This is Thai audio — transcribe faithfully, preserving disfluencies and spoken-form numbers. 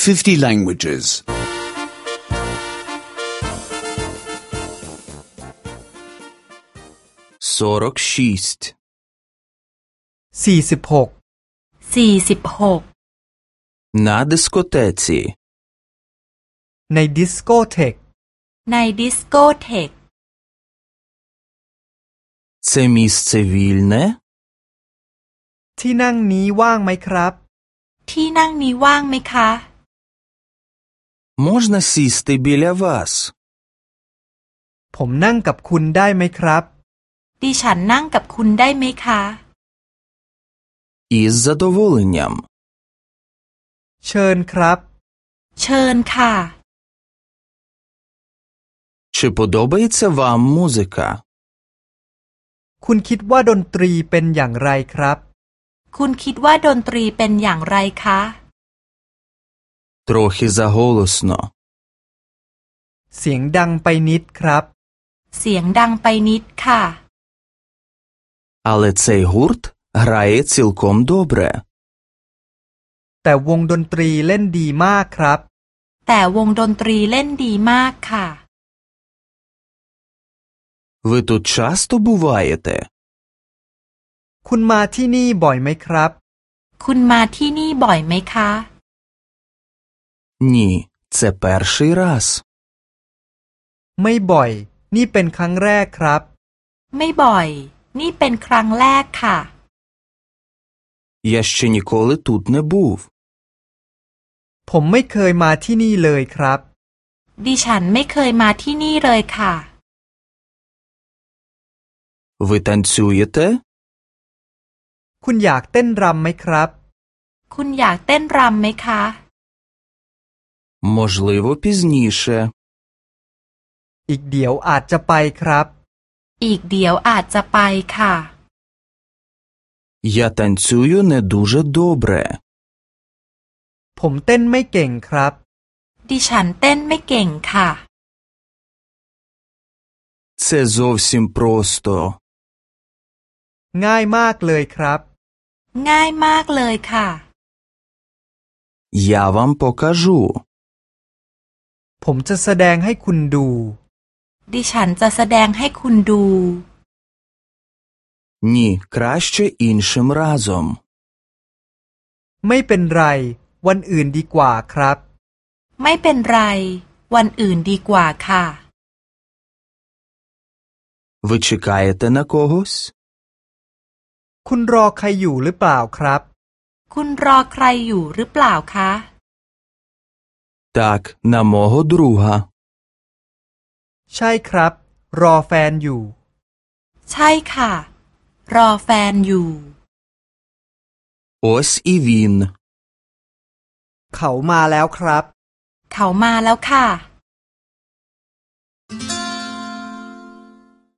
fifty languages. сорок шість. สี่สิบหกสี่สิบหก На дискотеці. ในดิสโกเทกในดิสโกเทก Це місце вільне? ที่นั่งนี้ว่างไหมครับที่นั่งนี้ว่างไหมคะ Можна сісти біля вас? ผมนั่งกับคุณได้ไหมครับดิฉันนั่งกับคุณได้ไหมคะ Із задоволенням. เชิญครับเชิญค่ะ Чи подобається вам музика? คุณคิดว่าดนตรีเป็นอย่างไรครับคุณคิดว่าดนตรีเป็นอย่างไรคะ Трохи заголосно. เสียงดังไปนิดครับเสียงดังไปนิดค่ะ Але цей гурт грає цілком добре. แต่วงดนตรีเล่นดีมากครับแต่วงดนตรีเล่นดีมากค่ะ Ви тут часто буваєте? คุณมาที่นี่บ่อยไหมครับคุณมาที่นี่บ่อยไหมคะ Ні, це перший раз. ไม่บ่อย นี่เป็นครั้งแรกครับไม่บ่อย นี่เป็นครั้งแรกค่ะ Я ще ніколи тут не був. ผมไม่เคยมาที่นี่เลยครับดิฉันไม่เคยมาที่นี่เลยค่ะ Ви танцюєте? คุณอยากเต้นรำไหมครับคุณอยากเต้นรำไหมคะ Можливо, пізніше. อีกเดี๋ยวอาจจะไปครับอีกเดี๋ยวอาจจะไปค่ะ Я танцюю не дуже добре. ผมเต้นไม่เก่งครับดิฉันเต้นไม่เก่งค่ะ Це зовсім просто. ง่ายมากเลยครับง่ายมากเลยค่ะ Я вам покажу. ผมจะแสดงให้คุณดูดิฉันจะแสดงให้คุณดู Ні, краще іншим разом. ไม่เป็นไร วันอื่นดีกว่าครับไม่เป็นไร วันอื่นดีกว่าค่ะ Ви чекаєте на когось? คุณรอใครอยู่หรือเปล่าครับคุณรอใครอยู่หรือเปล่าคะ Так, на мого друга. ใช่ครับ รอแฟนอยู่ใช่ค่ะ รอแฟนอยู่ Ось і він. เขามาแล้วครับเขามาแล้วค่ะ